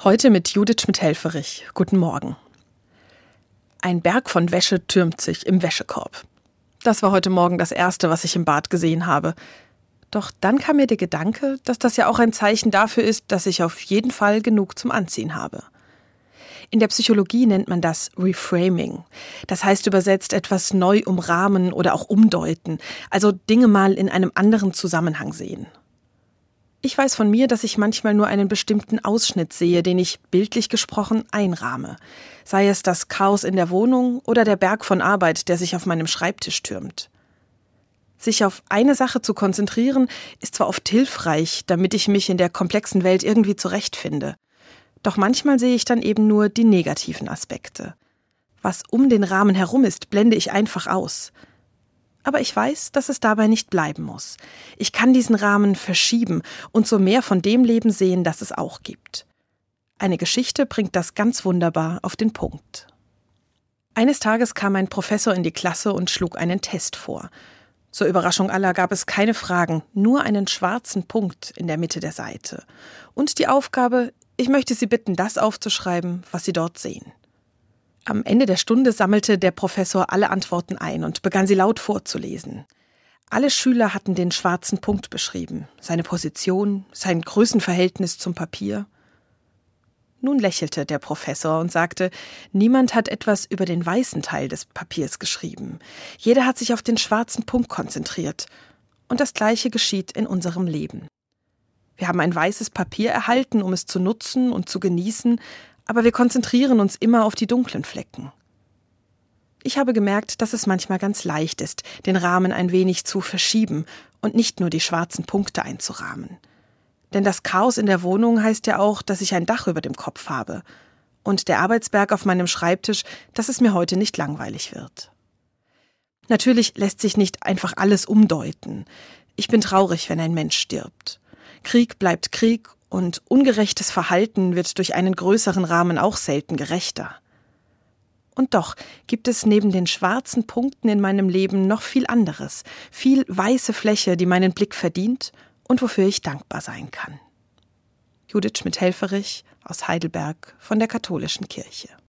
Heute mit Judith Schmidt-Helfferich. Guten Morgen. Ein Berg von Wäsche türmt sich im Wäschekorb. Das war heute Morgen das Erste, was ich im Bad gesehen habe. Doch dann kam mir der Gedanke, dass das ja auch ein Zeichen dafür ist, dass ich auf jeden Fall genug zum Anziehen habe. In der Psychologie nennt man das Reframing. Das heißt übersetzt etwas neu umrahmen oder auch umdeuten, also Dinge mal in einem anderen Zusammenhang sehen. Ich weiß von mir, dass ich manchmal nur einen bestimmten Ausschnitt sehe, den ich, bildlich gesprochen, einrahme. Sei es das Chaos in der Wohnung oder der Berg von Arbeit, der sich auf meinem Schreibtisch türmt. Sich auf eine Sache zu konzentrieren, ist zwar oft hilfreich, damit ich mich in der komplexen Welt irgendwie zurechtfinde. Doch manchmal sehe ich dann eben nur die negativen Aspekte. Was um den Rahmen herum ist, blende ich einfach aus. Aber ich weiß, dass es dabei nicht bleiben muss. Ich kann diesen Rahmen verschieben und so mehr von dem Leben sehen, das es auch gibt. Eine Geschichte bringt das ganz wunderbar auf den Punkt. Eines Tages kam ein Professor in die Klasse und schlug einen Test vor. Zur Überraschung aller gab es keine Fragen, nur einen schwarzen Punkt in der Mitte der Seite. Und die Aufgabe: Ich möchte Sie bitten, das aufzuschreiben, was Sie dort sehen. Am Ende der Stunde sammelte der Professor alle Antworten ein und begann sie laut vorzulesen. Alle Schüler hatten den schwarzen Punkt beschrieben, seine Position, sein Größenverhältnis zum Papier. Nun lächelte der Professor und sagte, niemand hat etwas über den weißen Teil des Papiers geschrieben. Jeder hat sich auf den schwarzen Punkt konzentriert. Und das Gleiche geschieht in unserem Leben. Wir haben ein weißes Papier erhalten, um es zu nutzen und zu genießen, aber wir konzentrieren uns immer auf die dunklen Flecken. Ich habe gemerkt, dass es manchmal ganz leicht ist, den Rahmen ein wenig zu verschieben und nicht nur die schwarzen Punkte einzurahmen. Denn das Chaos in der Wohnung heißt ja auch, dass ich ein Dach über dem Kopf habe. Und der Arbeitsberg auf meinem Schreibtisch, dass es mir heute nicht langweilig wird. Natürlich lässt sich nicht einfach alles umdeuten. Ich bin traurig, wenn ein Mensch stirbt. Krieg bleibt Krieg und ungerechtes Verhalten wird durch einen größeren Rahmen auch selten gerechter. Und doch gibt es neben den schwarzen Punkten in meinem Leben noch viel anderes, viel weiße Fläche, die meinen Blick verdient und wofür ich dankbar sein kann. Judith Schmidt-Helfferich aus Heidelberg von der Katholischen Kirche.